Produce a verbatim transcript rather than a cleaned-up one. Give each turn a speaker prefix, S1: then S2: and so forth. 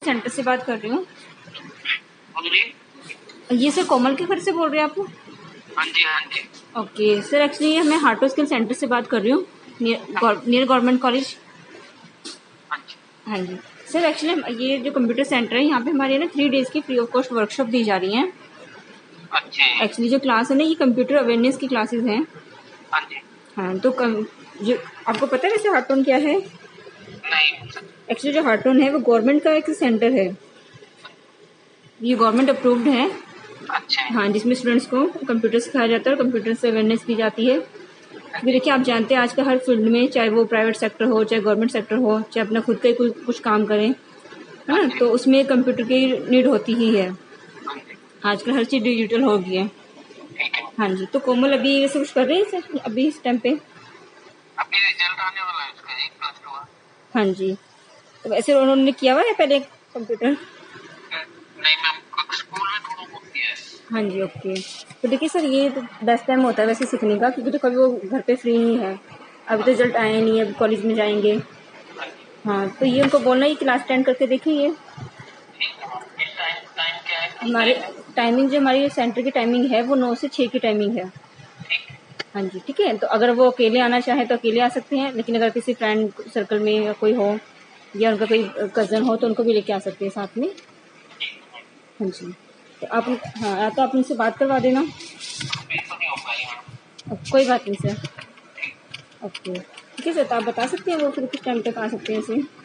S1: Centre से बात कर रही हूँ। ये सर कोमल के घर से बोल रहे हैं आप?
S2: हाँ जी हाँ जी।
S1: ओके सर, एक्चुअली मैं हार्टो स्किल सेंटर से बात कर रही हूँ, नियर गवर्नमेंट कॉलेज। हाँ जी सर, एक्चुअली ये जो कंप्यूटर सेंटर है यहाँ पे हमारे ना थ्री डेज की फ्री ऑफ कॉस्ट वर्कशॉप दी जा रही हैं।
S2: अच्छा।
S1: एक्चुअली जो क्लास है ना, ये कंप्यूटर अवेयरनेस की क्लासेस हैं।
S2: हाँ जी।
S1: हाँ, तो कम, जो आपको पता है वैसे हार्टोन क्या है?
S2: नहीं।
S1: एक्चुअली जो हार्टोन है वो गवर्नमेंट का एक सेंटर है, ये गवर्नमेंट अप्रूव्ड है।
S2: अच्छा।
S1: हाँ, जिसमें स्टूडेंट्स को कंप्यूटर सिखाया जाता है और कंप्यूटर से अवेयरनेस की जाती है। क्योंकि देखिए आप जानते हैं आज का हर फील्ड में, चाहे वो प्राइवेट सेक्टर हो, चाहे गवर्नमेंट सेक्टर हो, चाहे अपना खुद का ही कुछ काम करें, है ना, तो उसमें कंप्यूटर की नीड होती ही है। आजकल हर चीज डिजिटल हो गई है। हाँ जी, तो कोमल अभी ये सब कुछ कर रहे हैं सर अभी इस टाइम पे?
S2: अभी रिजल्ट आने वाला है उसका, एक प्लस टू का।
S1: हाँ जी, तो वैसे उन्होंने किया हुआ है पहले कंप्यूटर?
S2: नहीं मैम, स्कूल में थोड़ा बहुत किया है।
S1: हाँ जी, ओके। तो देखिए सर, ये तो बेस्ट टाइम होता है वैसे सीखने का, क्योंकि तो कभी वो घर पे फ्री नहीं है, अभी तो रिजल्ट आया नहीं है, अभी कॉलेज में जाएंगे। हाँ, तो ये उनको बोलना है कि क्लास अटेंड करके देखिए। हमारे टाइमिंग, जो हमारी सेंटर की टाइमिंग है वो नौ से छः की टाइमिंग है। हाँ जी, ठीक है। तो अगर वो अकेले आना चाहे तो अकेले आ सकते हैं, लेकिन अगर किसी फ्रेंड सर्कल में या कोई हो या उनका कोई कज़न हो तो उनको भी लेके आ सकते हैं साथ में। हाँ जी, तो आप, हाँ, तो आप उनसे बात करवा देना। कोई बात नहीं सर, ओके ठीक है सर। तो आप बता सकते हैं वो फिर किस टाइम तक आ सकते हैं इसे?